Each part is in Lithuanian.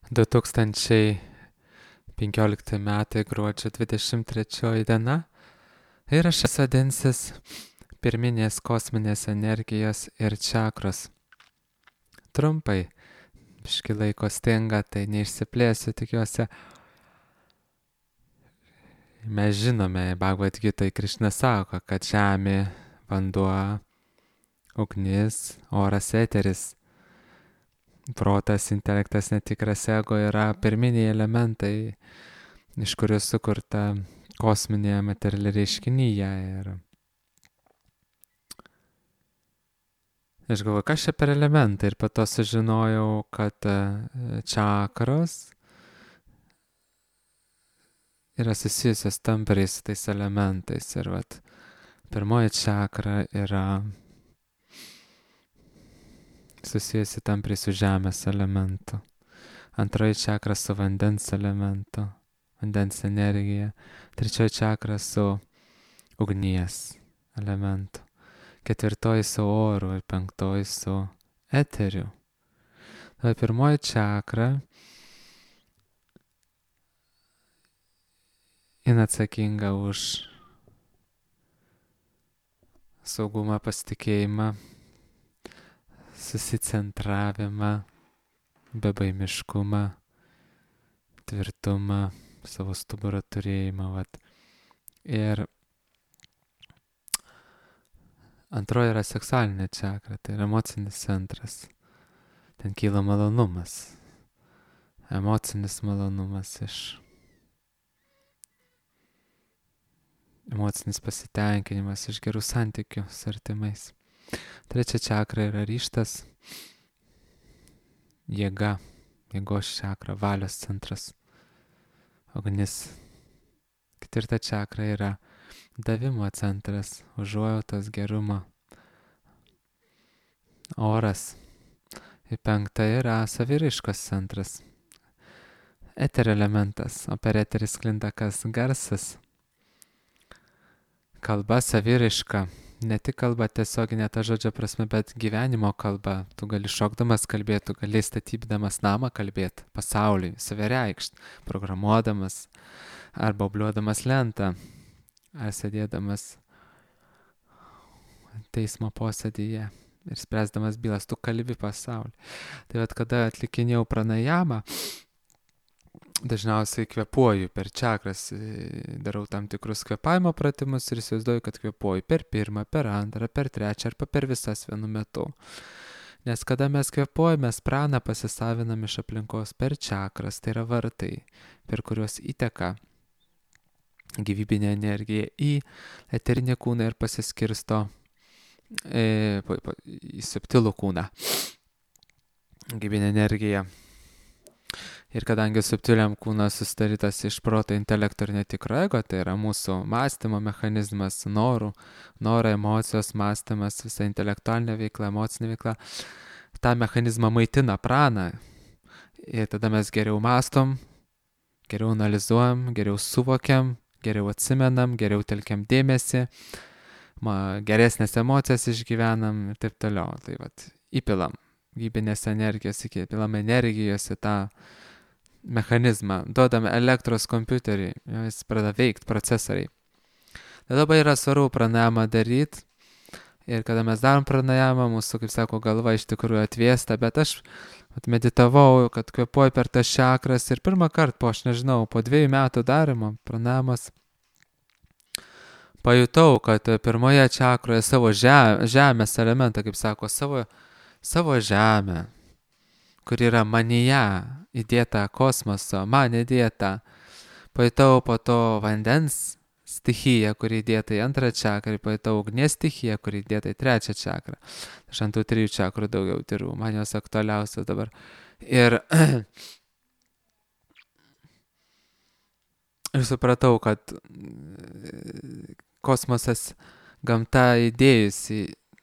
2015 metai gruodžio 23 diena įrašas vadinsis pirminės kosminės energijos ir čakros. Trumpai, biški laiko stinga, tai neišsiplėsiu, tikiuosi. Mes žinome, Bhagavad Gitoj Krišna sako, kad žemė, vanduo, ugnis, oras, eteris, protas, intelektas, netikras ego yra pirminiai elementai, iš kurių sukurta kosminė materiali reiškinyje. Ir aš galvoju, kas čia per elementai, ir po to sužinojau, kad čakros yra susijusios tampriai su tais elementais. Ir vat, pirmoji čakra yra susijusi tampriai su žemės elementu. Antroji čakra su vandens elementu, vandens energija. Trečioji čakra su ugnies elementu. Ketvirtoji su oru ir penktoji su eteriu. Tai pirmoji čakra, jin atsakinga už saugumą, pasitikėjimą, susicentravimą, bebaimiškumą, tvirtumą, savo stuburo turėjimą. Vat. Ir antroji yra seksualinė čakra, tai yra emocinis centras. Ten kyla malonumas, emocinis malonumas emocinis pasitenkinimas iš gerų santykių su artimais. Trečia čakra yra ryžtas, jėga, jėgos čakra, valios centras, ugnis. Ketvirta čakra yra davimo centras, užuojautos, gerumo, oras. Ir penkta yra saviraiškos centras, eterio elementas, o per eterį sklinda kas? Garsas. Kalba, saviraiška. Ne tik kalba tiesioginė ta žodžio prasme, bet gyvenimo kalba. Tu gali šokdamas kalbėti, tu gali statybdamas namą kalbėti, pasauliui, save reikšti, programuodamas, arba obliuodamas lentą, ar sėdėdamas teismo posėdyje ir spręsdamas bylas, tu kalbi pasaulį. Tai vat, kada atlikinėjau pranajamą, dažniausiai kvėpuoju per čakras, darau tam tikrus kvėpavimo pratimus ir įsivaizduoju, kad kvėpuoju per pirmą, per antrą, per trečią arba per visas vienu metu. Nes kada mes kvėpuojame, mes praną pasisavinam iš aplinkos per čakras, tai yra vartai, per kuriuos įteka gyvybinė energija į eterinį kūną ir pasiskirsto į subtilų kūną. Gyvybinė energija. Ir kadangi subtiliam kūnas sustarytas iš proto, intelekto ir netikro ego, tai yra mūsų mąstymo mechanizmas, norai, emocijos, mąstymas, visa intelektualinė veikla, emocinė veikla, tą mechanizmą maitina praną. Ir tada mes geriau mąstom, geriau analizuojam, geriau suvokiam, geriau atsimenam, geriau telkiam dėmesį, geresnės emocijas išgyvenam ir taip toliau. Tai vat, įpilam gyvybinės energijos, įpilam energijos į tą mechanizmą, duodame elektros kompiuterį, jis pradeda veikti, procesoriai. Tai labai yra svarbu pranajamą daryti ir kada mes darom pranajamą, mūsų, kaip sako, galva iš tikrųjų atvėsta, bet aš meditavau, kad kvėpuoju per tas čakras ir pirmą kartą po 2 metų darymo pranajamos pajutau, kad pirmoje čakroje savo žemės elementą, kaip sako, savo žemę, kur yra manyje įdėta kosmoso, man įdėta. Pajutau po to vandens stichiją, kuri įdėta į antrą čakrą, pajutau ugnies stichiją, kuri įdėta į trečią čakrą. Aš ant tų 3 čakrų daugiau dirbu, man jos aktualiausios dabar. Ir supratau, kad kosmosas, gamta įdėjusi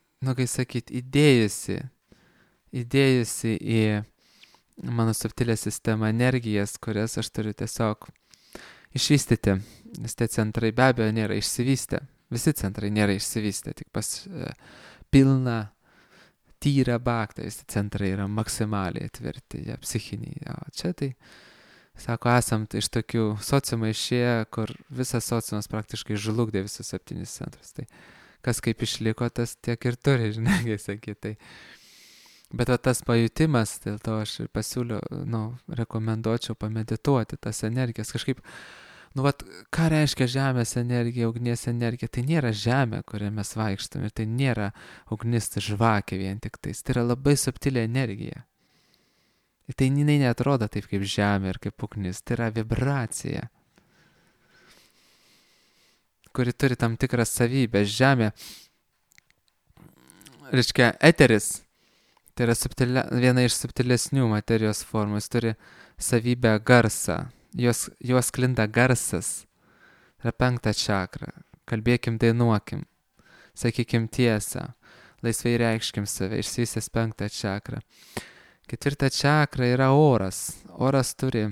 į mano subtilę sistemą energijas, kurias aš turiu tiesiog išvystyti. Nes tie centrai be abejo nėra išsivystę. Visi centrai nėra išsivystę, tik pilna tyra bakta, visi centrai yra maksimaliai tvirti, jie psichiniai. O čia tai, sako, esam iš tokių sociumą išėję, kur visas sociumas praktiškai žlugdė visus 7 centrus. Tai kas kaip išliko, tas tiek ir turi, žinai, kai sakyt. Tai. Bet tas pajutimas, dėl to aš ir pasiūliu, rekomenduočiau pamedituoti tas energijas. Kažkaip, ką reiškia žemės energija, ugnies energija? Tai nėra žemė, kurią mes vaikštam, ir tai nėra ugnis žvakė vien tik tais. Tai yra labai subtilė energija. Ir tai jinai neatrodo taip kaip žemė ir kaip ugnis. Tai yra vibracija, kuri turi tam tikras savybės. Žemė, reiškia, eteris, tai yra viena iš subtilesnių materijos formų. Jis turi savybę garsą. Jos klinda garsas. Tai yra 5 čakra. Kalbėkim, dainuokim. Sakykim tiesą. Laisvai reikškim save. Išsivystęs 5 čakra. 4 čakra yra oras. Oras turi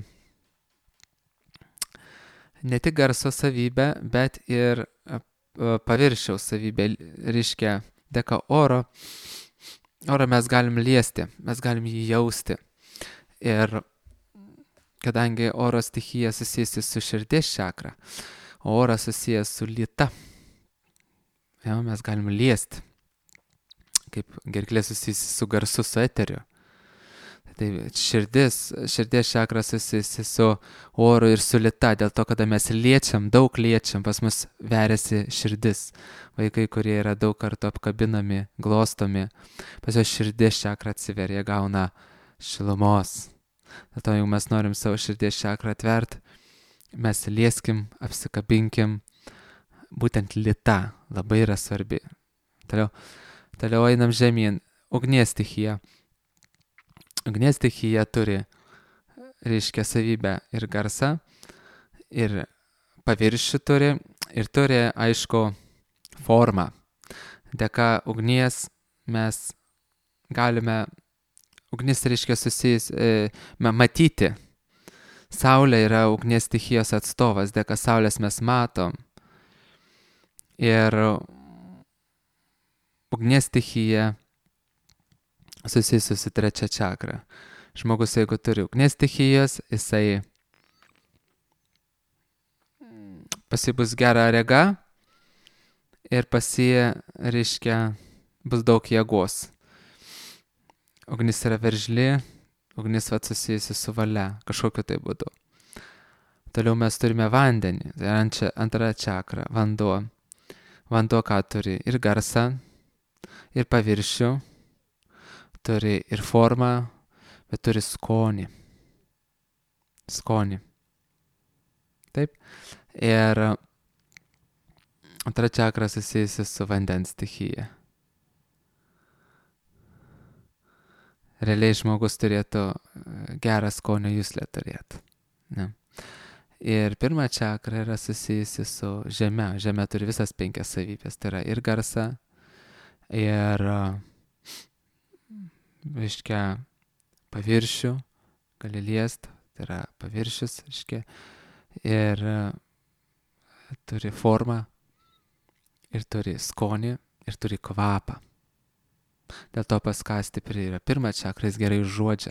ne tik garso savybę, bet ir paviršiaus savybę. Reiškia, dėka orą mes galim liesti, mes galim jį jausti. Ir kadangi oro stichija susijusi su širdies čakra, o oras susijęs su lyta, mes galim liesti, kaip gerklė susijusi su garsu, su eteriu. Tai širdies čakra susijusi su oru ir su lyta, dėl to, kada mes daug liečiam, pas mus veriasi širdis. Vaikai, kurie yra daug kartų apkabinami, glostomi, pas juos širdies čakra atsiveria, gauna šilumos. Dėl to, jeigu mes norim savo širdies čakrą atvert, mes lieskim, apsikabinkim, būtent lyta labai yra svarbi. Toliau einam žemyn, ugnies stichija. Ugnies stichija turi, reiškia, savybę ir garsą, ir paviršių turi, ir turi, aišku, formą. Dėka ugnies mes galime, ugnis reiškia susijęs, matyti. Saulė yra ugnies stichijos atstovas, dėka saulės mes matom. Ir ugnies stichija susijusi su 3 čakra. Žmogus, jeigu turi ugnies stichijos, jisai pas jį bus gera rega ir pas jį, reiškia, bus daug jėgos. Ugnis yra veržli, ugnis susijusi su valia, kažkokiu tai būdu. Toliau mes turime vandenį, tai yra 2 čakra, vanduo. Vanduo ką turi? Ir garsą, ir paviršių, turi ir formą, bet turi skonį. Skonį. Taip. Ir 2 čakra susijusi su vandens stichija. Realiai žmogus turėtų gerą skonio juslę turėti. Ne? Ir 1 čakra yra susijusi su žeme. Žeme turi visas 5 savybės. Tai yra ir garsą, ir reiškia paviršių, gali liest, tai yra paviršius, reiškia, ir turi formą, ir turi skonį, ir turi kvapą. Dėl to pas ką stipri yra 1 čakra, jis gerai užuodžia.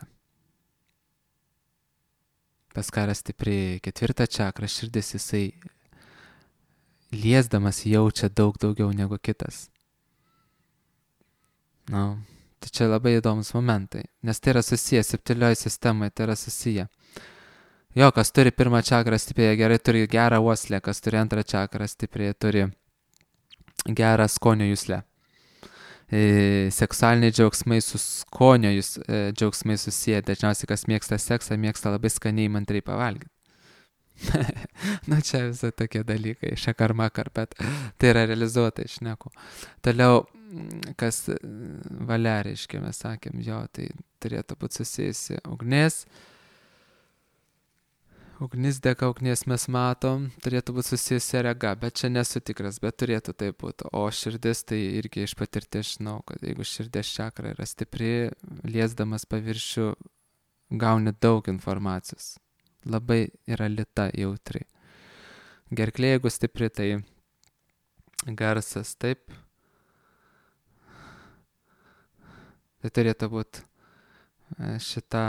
Pas ką yra stipri 4 čakra, širdis, jisai liesdamas jaučia daug daugiau negu kitas. Tai čia labai įdomus momentai, nes tai yra susiję, septilioj sistemai tai yra susiję. Jo, kas turi 1 čakrą stipriai, gerai turi gerą uoslę, kas turi 2 čakrą stipriai, turi gerą skonio juslę. Seksualiniai džiaugsmai su skonio džiaugsmai susiję, dažniausiai kas mėgsta seksą, mėgsta labai skaniai mantrai pavalgyti. Čia visai tokie dalykai, šakar-makar, bet tai yra realizuota iš šneku. Toliau, kas valia, reiškia, mes sakėm, jo, tai turėtų būti susijusi ugnis. Ugnis, dėka ugnies mes matom, turėtų būti susijusi rega, bet čia nesu tikras, bet turėtų tai būti. O širdis, tai irgi iš patirties žinau, kad jeigu širdės čakra yra stipri, liesdamas paviršių, gauni daug informacijos. Labai yra lyta, jautri. Gerklė, jeigu stipri, tai garsas, taip. Tai turėtų būti šita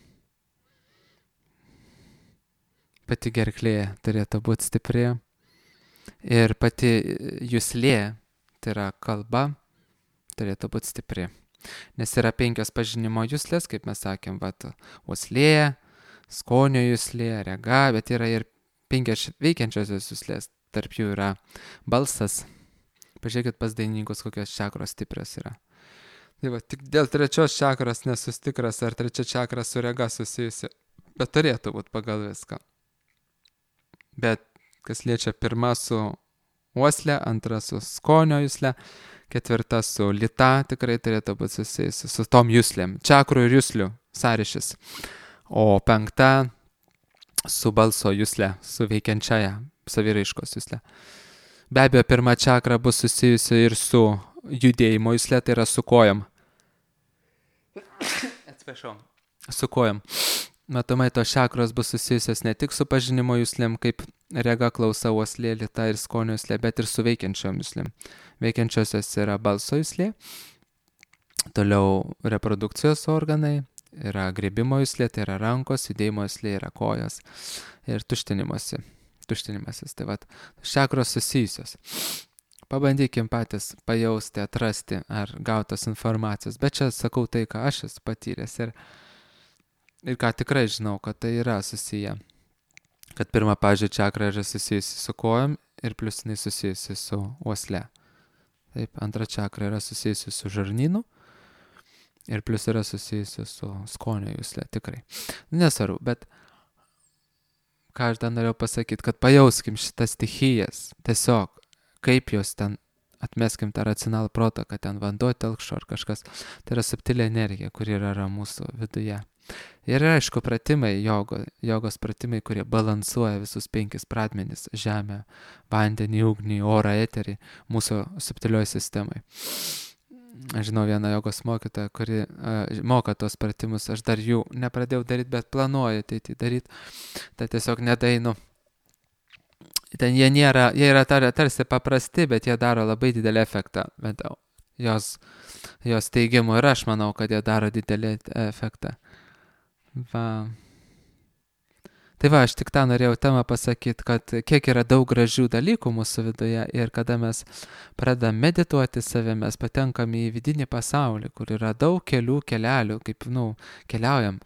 pati gerklė turėtų būti stipri ir pati juslė, tai yra kalba, turėtų būti stipri. Nes yra 5 pažinimo juslės, kaip mes sakėm, uoslė, skonio juslė, rega, bet yra ir 5 veikiančiosios juslės. Tarp jų yra balsas. Pažiūrėkit pas dainininkus, kokios čakros stiprios yra. Tai va, tik dėl 3 čakros nesustikras, ar 3 čakra su rega susijusi, bet turėtų būti pagal viską. Bet kas liečia 1 su uoslė, 2 su skonio juslė, 4 su lita tikrai turėtų būti susijusi su tom juslėm, čakrų ir juslių sąryšis. O 5 su balso juslė, su veikiančiaja saviraiškos juslė. Be abejo, 1 čakra bus susijusi ir su judėjimo juslė, tai yra su kojom. Atsiprašau. Su kojom. Matomai, tos čakros bus susijusios ne tik su pažinimo juslėm, kaip rega, klausa, uoslė, lita ir skonio juslė, bet ir su veikiančiom juslėm. Veikiančiosios yra balso juslė, toliau reprodukcijos organai, yra griebimo juslė, tai yra rankos, judėjimo juslė yra kojos ir tuštinimasis. Tai vat, čakros susijusios. Pabandykim patys pajausti, atrasti ar gautos informacijos, bet čia sakau tai, ką aš esu patyręs ir ką tikrai žinau, kad tai yra susiję. Kad 1, pavyzdžiui, čakra yra susijusi su kojom ir plius jinai susijusi su uosle. Taip, 2 čakra yra susijusi su žarnynu ir plius yra susijusi su skonio jusle, tikrai. Nesvarbu, bet ką aš dar norėjau pasakyti, kad pajauskim šitas stichijas, tiesiog, kaip jos ten, atmeskim tą racionalų protą, kad ten vanduo telkšo ar kažkas, tai yra subtilė energija, kuri yra mūsų viduje. Ir aišku, pratimai, jogos pratimai, kurie balansuoja visus 5 pradmenis - žemę, vandenį, ugnį, orą, eterį mūsų subtilioje sistemai. Aš žinau vieną jogos mokytoją, kuri moka tos pratimus, aš dar jų nepradėjau daryti, bet planuoju ateiti daryti, tai tiesiog nedainu. Ten jie yra tarsi paprasti, bet jie daro labai didelį efektą, bet jos teigimu ir aš manau, kad jie daro didelį efektą. Va. Tai va, aš tik tą norėjau temą pasakyti, kad kiek yra daug gražių dalykų mūsų viduje ir kada mes pradedam medituoti save, mes patenkam į vidinį pasaulį, kur yra daug kelelių, kaip, keliaujam,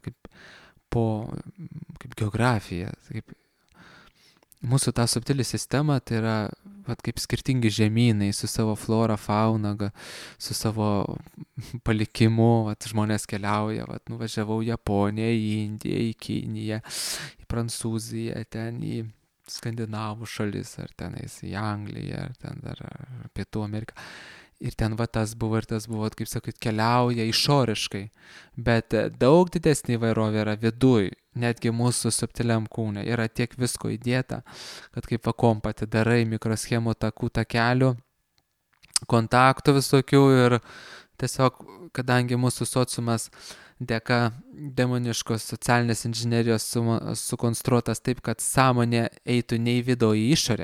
kaip geografija, kaip mūsų ta subtili sistema, tai yra kaip skirtingi žemynai su savo flora, fauna, su savo palikimu, žmonės keliauja, nuvažiavau į Japoniją, į Indiją, į Kiniją, į Prancūziją, ten į Skandinavų šalis, ar tenais į Angliją, ar ten dar Pietų Ameriką. Ir ten tas buvo, kaip sakyt, keliauja išoriškai, bet daug didesnė įvairovė yra viduj, netgi mūsų subtiliam kūne. Yra tiek visko įdėta, kad kaip kompą atidarai, mikroschemų, takų, takelių, kontaktų visokių ir tiesiog, kadangi mūsų sociumas dėka demoniškos socialinės inžinerijos sukonstruotas taip, kad sąmonė eitų ne į vidų, į išorę.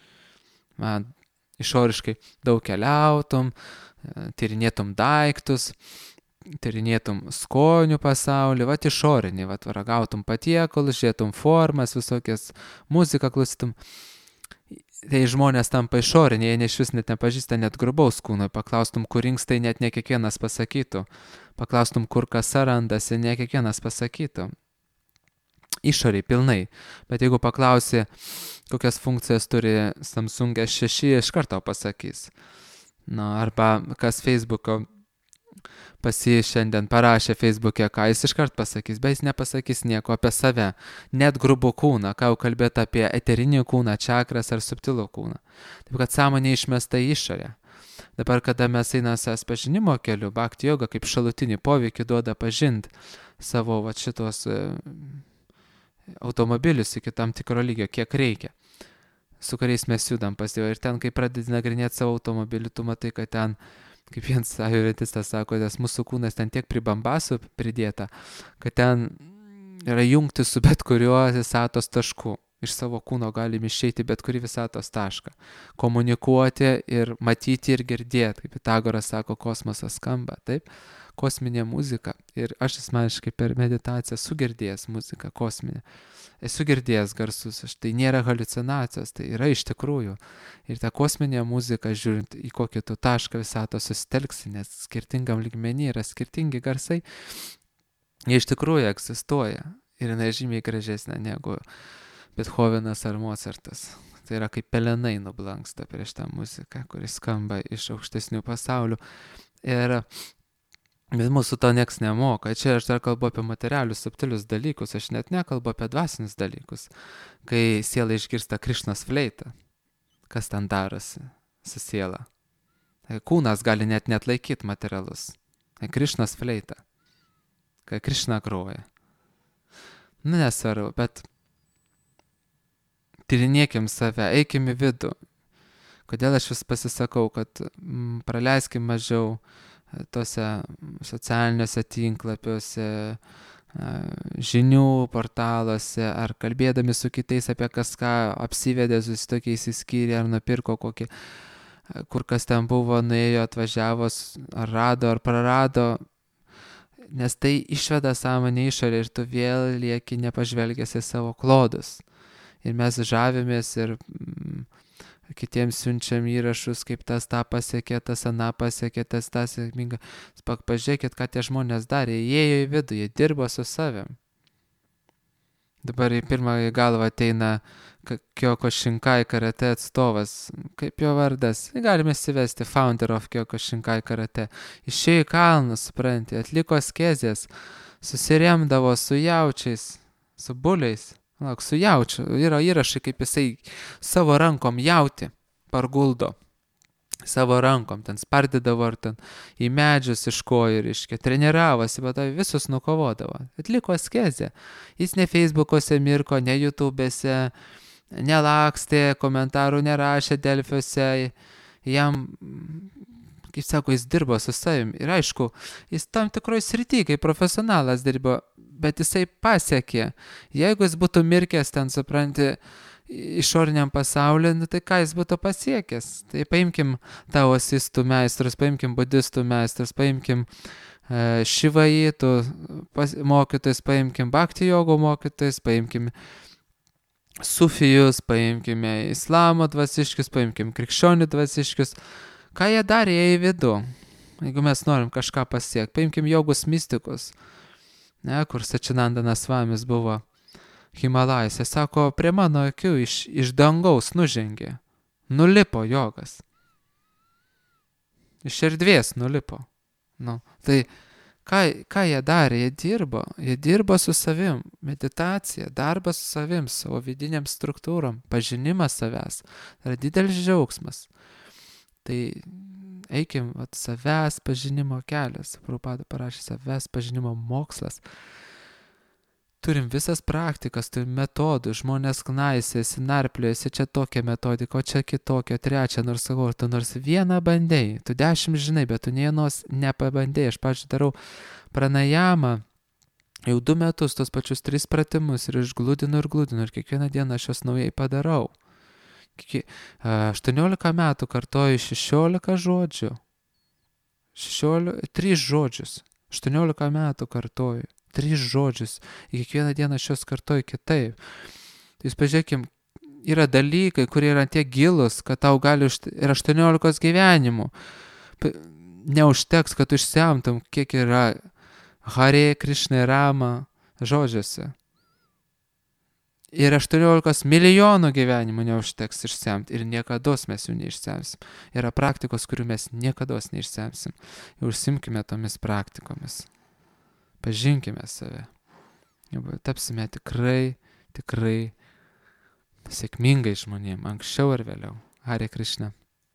Išoriškai daug keliautum, tyrinėtum daiktus, tyrinėtum skonių pasaulį, išorinį, ragautum patiekalus, žiūrėtum formas, visokias muziką klausytum. Tai žmonės tampa išoriniai, jie iš vis net nepažįsta net grubaus kūno, paklaustum, kur inkstai, net ne kiekvienas pasakytų, paklaustum, kur kasa randasi, ne kiekvienas pasakytų. Išoriai, pilnai. Bet jeigu paklausi, kokias funkcijas turi Samsung S6, iš karto pasakys. Arba kas Facebook'o šiandien parašė Facebook'e, ką jis iš karto pasakys, bet jis nepasakys nieko apie save. Net grubų kūną, ką jau kalbėti apie eterinį kūną, čakras ar subtilų kūną. Taip kad sąmonė išmesta į išorę. Dabar, kada mes einame pažinimo keliu, bhakti joga kaip šalutinį poveikį duoda pažinti savo šitos automobilius iki tam tikro lygio, kiek reikia, su kuriais mes judam pas Dievą. Ir ten, kai pradedi nagrinėti savo automobilį, tu matai, kad ten, kaip vienas ajurvedistas sako, nes mūsų kūnas ten tiek pribambasų pridėta, kad ten yra jungti su bet kuriuo visatos tašku. Iš savo kūno galim išeiti bet kurį visatos tašką. Komunikuoti ir matyti ir girdėti. Kaip Pitagoras sako, kosmosas skamba, taip? kosminė muzika. Ir aš asmeniškai per meditaciją esu girdėjęs muziką kosminę. Esu girdėjęs garsus, tai nėra haliucinacijos, tai yra iš tikrųjų. Ir ta kosminė muzika, žiūrint į kokį tu tašką visato susitelksi, nes skirtingam lygmenį yra skirtingi garsai, jie iš tikrųjų egzistuoja. Ir jinai žymiai gražesnė negu Bethovenas ar Mozartas. Tai yra kaip pelenai nublanksta prieš tą muziką, kuris skamba iš aukštesnių pasaulių. Bet mūsų to nieks nemoka. Čia aš dar kalbu apie materialius, subtilius dalykus, aš net nekalbu apie dvasinius dalykus. Kai siela išgirsta Krišnos fleitą, kas ten darosi su siela? Kūnas gali net laikyti materialus. Krišnos fleitą, kai Krišna groja. Nesvarbu, bet tyrinėkim save, eikim į vidų. Kodėl aš vis pasisakau, kad praleiskim mažiau tose socialiniuose tinklapiuose, žinių portaluose, ar kalbėdami su kitais apie kažką apsivedė, su tokiais įskyrė, ar nupirko kokį, kur kas ten buvo, nuėjo, atvažiavo, ar rado, ar prarado, nes tai išveda sąmonę išorę ir tu vėl lieki nepažvelgęs į savo klodus. Ir mes žavimės ir kitiems siunčiam įrašus, kaip tas tą pasiekė, tas aną pasiekė, tas tą sėkmingą. Pažiūrėkit, ką tie žmonės darė. Jie ėjo į vidų, jie dirbo su savim. Dabar į pirmą galvą ateina Kyoko Shinkai karate atstovas. Kaip jo vardas? Galime įsivesti founder of Kyoko Shinkai karate. Išėjo į kalnus, supranti, atliko askezės, susiremdavo su jaučiais, su buliais. Su jaučiu. Yra įrašai, kaip jisai savo rankom jauti parguldo. Savo rankom ten spardydavo ar ten į medžius iš kojų, reiškia, treniravosi, bet visus nukovodavo. Atliko askezę. Jis ne Facebook'ose mirko, ne YouTube'se, nelakstė, komentarų nerašė Delfiuose. Jam, kaip sako, jis dirbo su savim. Ir aišku, jis tam tikroj srity, kaip profesionalas dirbo, bet jisai pasiekė. Jeigu jis būtų mirkęs ten, supranti, išoriniam pasauliu, tai ką jis būtų pasiekęs? Tai paimkim taoistų meistrus, paimkim budistų meistrus, paimkim šivaitų mokytojus, paimkim bhakti jogų mokytojus, paimkim sufijus, paimkime islamo dvasiškius, paimkim krikščionių dvasiškius. Ką jie darė į vidų? Jeigu mes norim kažką pasiekti, paimkim jogus mistikus. Kur Sačinandanas Svamis buvo Himalajose, sako, prie mano akių iš dangaus nužengė, nulipo jogas, iš erdvės nulipo. Tai ką jie darė, jie dirbo su savim, meditacija, darbas su savim, savo vidiniam struktūrom, pažinimas savęs, tai yra didelis džiaugsmas. Tai eikim, savęs pažinimo kelias, Prabhupada parašė savęs pažinimo mokslas. Turim visas praktikas, turim metodų, žmonės knaisėsi, narpliojasi, čia tokia metodika, o čia kitokia, trečia, nors sakau, tu nors vieną bandėjai, tu 10 žinai, bet tu nienos nepabandėjai. Aš pavyzdžiui darau pranajamą jau 2 metus, tos pačius 3 pratimus ir išgludinu ir kiekvieną dieną aš juos naujai padarau. 18 metų kartoju 16 žodžių. 3 žodžius. 18 metų kartoju 3 žodžius. Ir kiekvieną dieną aš juos kartoju kitaip. Tai jūs pažiūrėkim, yra dalykai, kurie yra tiek gilus, kad tau gali ir 18 gyvenimų. Neužteks, kad išsemtum, kiek yra Hare Krishna Rama žodžiuose. Ir 18 milijonų gyvenimų neužteks išsemti ir niekados mes jų neišsemsim. Yra praktikos, kurių mes niekados neišsemsim. Ir užsimkime tomis praktikomis. Pažinkime save. Tapsime tikrai sėkmingai žmonėm, anksčiau ar vėliau. Hare Krishna.